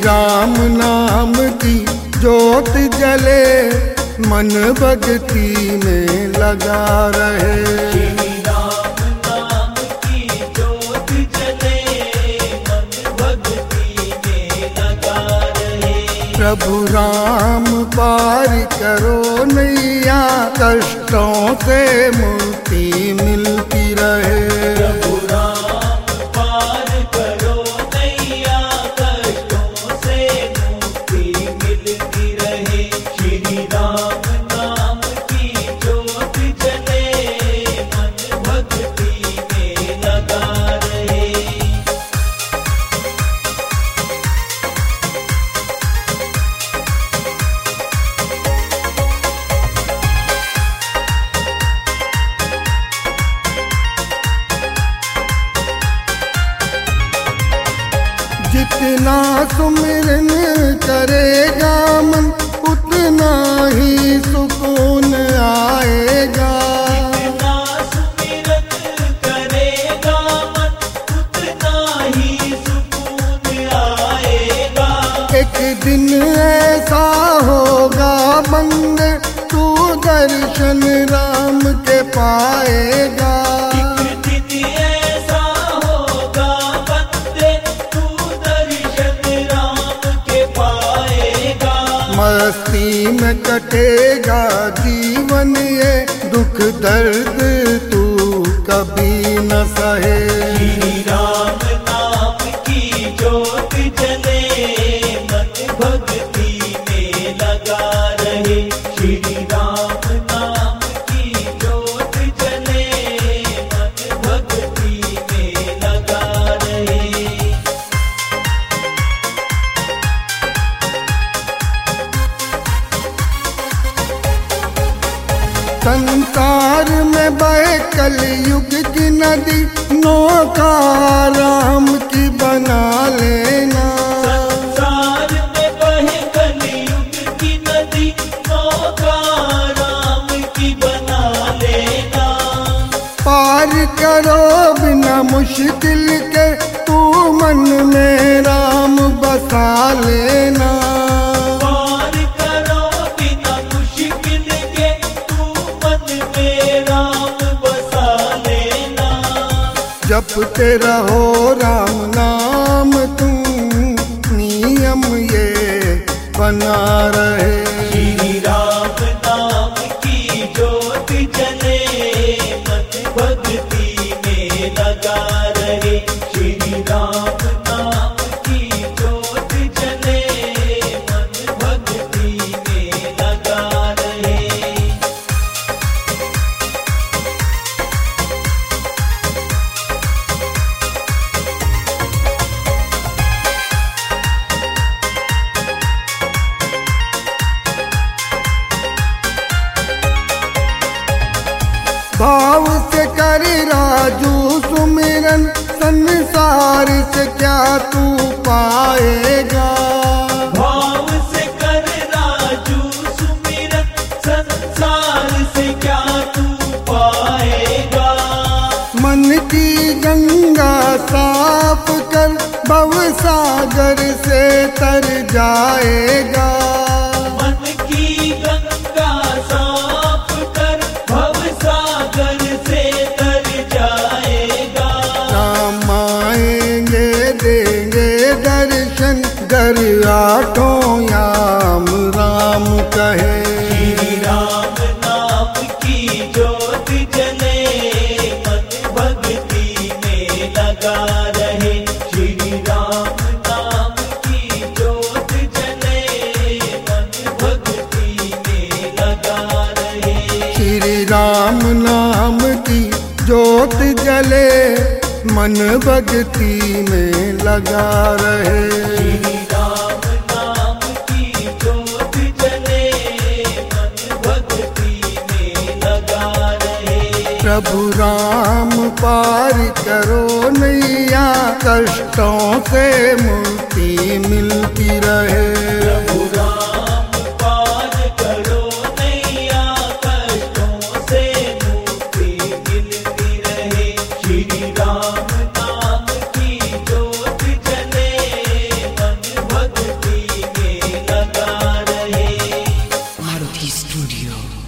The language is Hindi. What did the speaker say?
राम नाम की ज्योत जले, मन भक्ति में लगा रहे। श्री राम नाम की ज्योत जले, मन भक्ति में लगा रहे। प्रभु राम पार करो नैया, कष्टों से मुक्ति मिलती रहे। प्रभु राम पार करो नैया, कष्टों से मुक्ति मिलती रहे। श्री राम नाम की ज्योत जले, मन भक्ति में लगा रहे। जितना सुमिरन करेगा मन, उतना ही सुकून आएगा। जितना सुमिरन करेगा मन, उतना ही सुकून आएगा। एक दिन ऐसा होगा बंदे, तू दर्शन राम के पाएगा। एक दिन ऐसा होगा बंदे, तू दर्शन राम के पाएगा। मस्ती में कटेगा जीवन ये, दुख दर्द तू कभी न सहे। श्री राम नाम की ज्योत जले, मन भक्ति में लगा रहे। श्री राम नाम की ज्योत जले, मन भक्ति में लगा रहे। संसार में बहे कलयुग की नदी, नौका राम की बना लेना। संसार में बहे कलयुग की नदी, नौका राम की बना लेना। पार करो बिना मुश्किल के, तू मन में राम बसा लेना। पार करो बिना मुश्किल के, तू मन में राम बसा लेना। जपते रहो राम नाम तुम, नियम ये बना रहे। श्री राम नाम की ज्योत जले, मन भक्ति में लगा रहे। श्री राम नाम की ज्योत जले, मन भक्ति में लगा रहे। भाव से कर राजू सुमिरन, संसार से क्या तू पाएगा। भाव से कर राजू सुमिरन, संसार से क्या तू पाएगा। मन की गंगा साफ कर, भव सागर से तर जाएगा। मन की गंगा साफ कर, भव सागर से तर जाएगा। राम आएंगे देंगे दर्शन, घर आठों याम राम कहे। श्री राम नाम की ज्योत जले, मन भक्ति में लगा रहे। श्री राम नाम की ज्योत जले, मन भक्ति में लगा रहे। श्री राम नाम की ज्योत जले, मन भक्ति में लगा रहे। श्री राम नाम की ज्योत जले, मन भक्ति में लगा रहे। प्रभु राम पार करो नैया, कष्टों से मुक्ति मिलती रहे। प्रभु राम पार करो नैया, कष्टों से मुक्ति मिलती रहे। श्री राम नाम की ज्योत जले, मन भक्ति Studio.